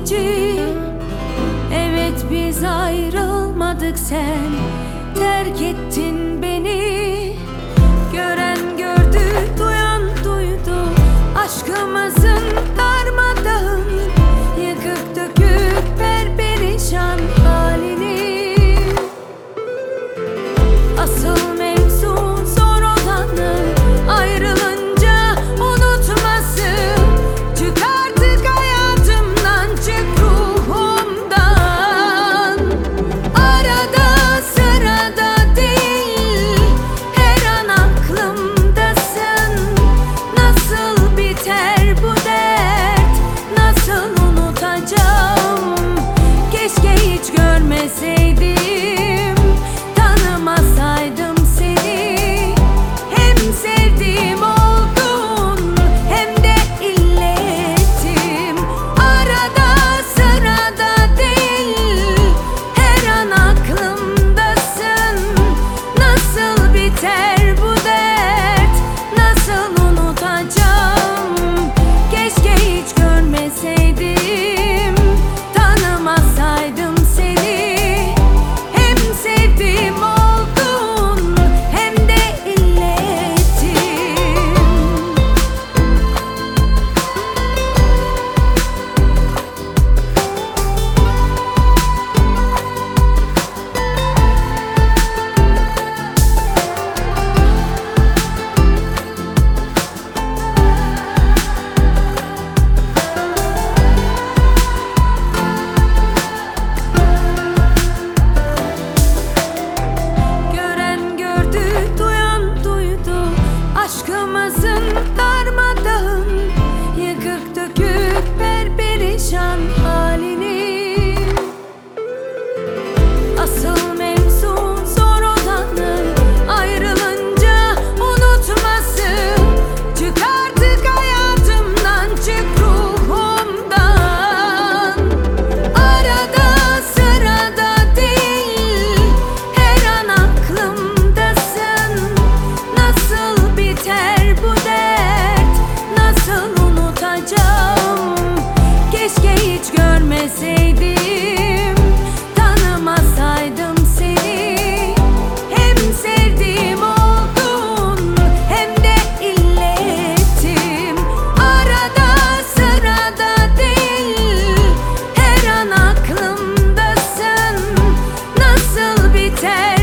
geçici. Evet, biz ayrılmadık, sen terk ettin beni. Gören gördü, duyan duydu aşkımızın darmadağın, yıkık dökük perperişan halini. Asıl mevzu zor olanı ayrılınca unutması. Çık artık hayatımdan, çık ruhumdan. Arada sırada değil, her an aklımdasın. Nasıl biter bu dert, nasıl unutacağım? Keşke hiç görmeseydim, tanımasaydım seni. Hem sevdiğim oldun, hem de illetim. Arada sırada değil, her an aklımdasın. Nasıl biter bu dert, nasıl unutacağım? Keşke hiç görmeseydim, tanımasaydım seni. Hem sevdiğim oldun, hem de illetim. Gören gördü, duyan duydu aşkımızın darmadağın, yıkık dökük perperişan halini. Asıl mevzu zor olanı ayrılınca unutması. Çık artık hayatımdan, çık ruhumdan. Arada sırada değil, her an aklımdasın. Nasıl biter bu dert, nasıl unutacağım? Keşke hiç görmeseydim, tanımasaydım seni. Hem sevdiğim oldun, hem de illetim. Arada sırada değil, her an aklımdasın. Nasıl biter